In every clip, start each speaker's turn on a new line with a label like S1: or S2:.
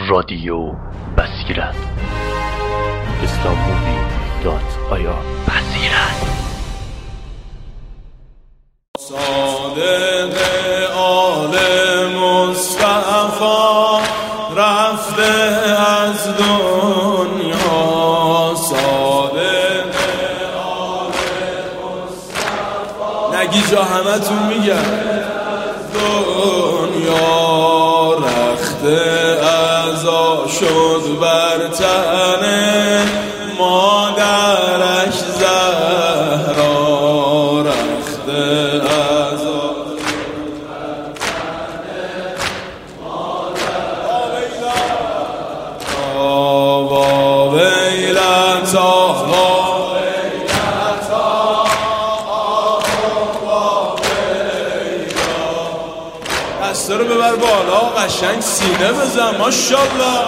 S1: رادیو بصیرت islammovie.ir بصیرت
S2: صادق آل مصطفی رفته از دنیا، صادق آل مصطفی نگی جا همه تون میگن دنیا رخته ازا شد بر تن مادرش زهرا، رخته ازا شد بر تن مادرش با ویلتا دسته رو ببر بالا قشنگ سینه بزن ماشاءالله.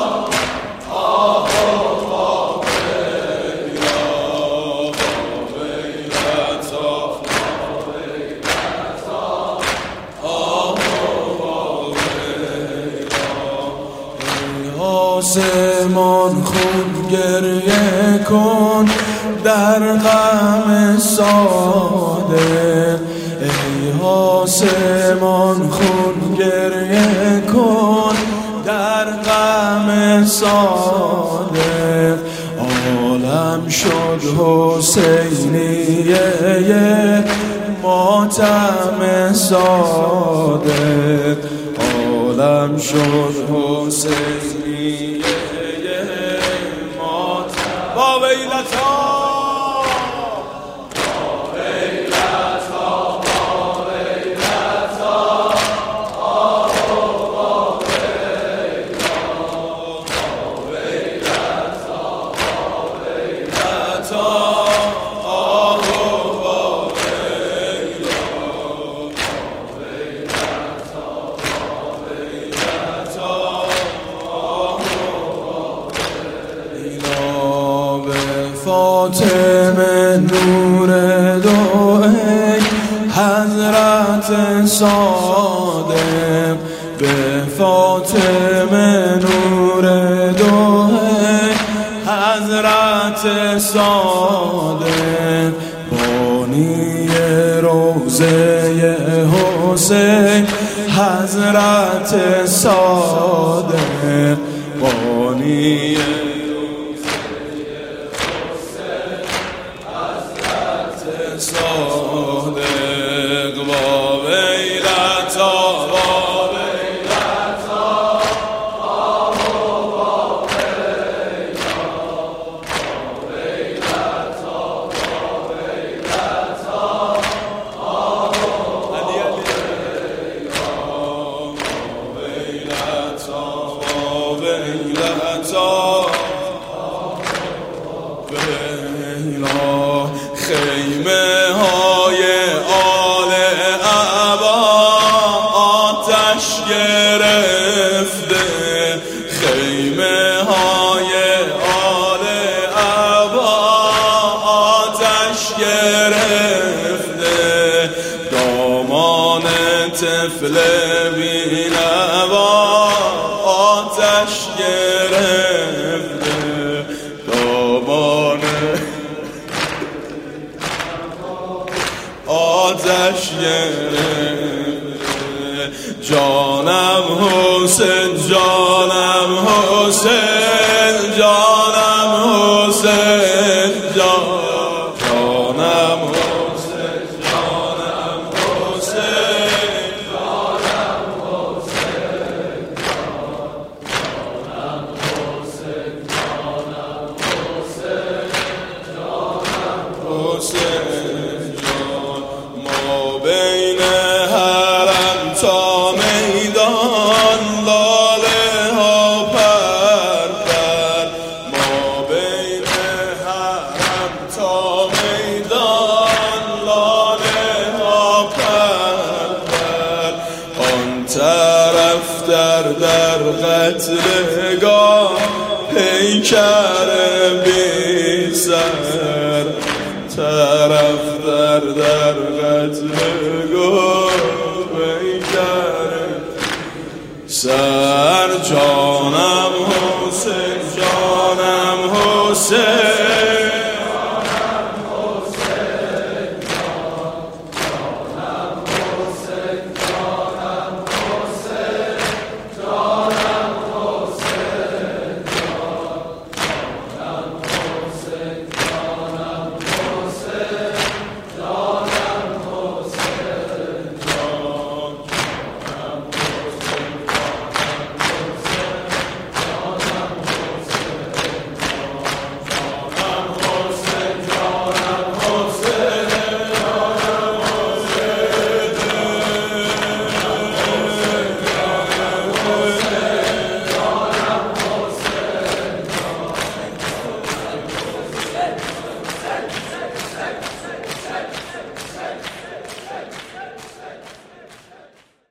S2: آسمان خون گریه کن در غم صادق، ای آسمان خون گریه کن در غم صادق. عالم شد حسینیه ماتم صادق، عالم شد حسینیه ماتم با ویلتا فاطمه نور دو ای حضرت صادق، به فاطمه نور دو ای حضرت صادق. بانی روضه حسین حضرت صادق، بانی صادق با ویلتا با ویلتا با ویلتا خیمه های آل عبا آتش گرفته، خیمه های آل عبا آتش گرفته. دامان طفل بی‌نوا آتش گرفته، دامان آتش گرفته. جانم حسین جانم حسین جانم حسین جانم حسین جانم حسین جانم حسین جانم حسین جانم حسین بین حرم تا میدان لاله ها پر پر، ما بین حرم تا میدان لاله ها پر پر. آن طرف در قتلگاه پیکر بی سر، طرف در قتلگاه پیکر سر جانم حسین، جانم حسین.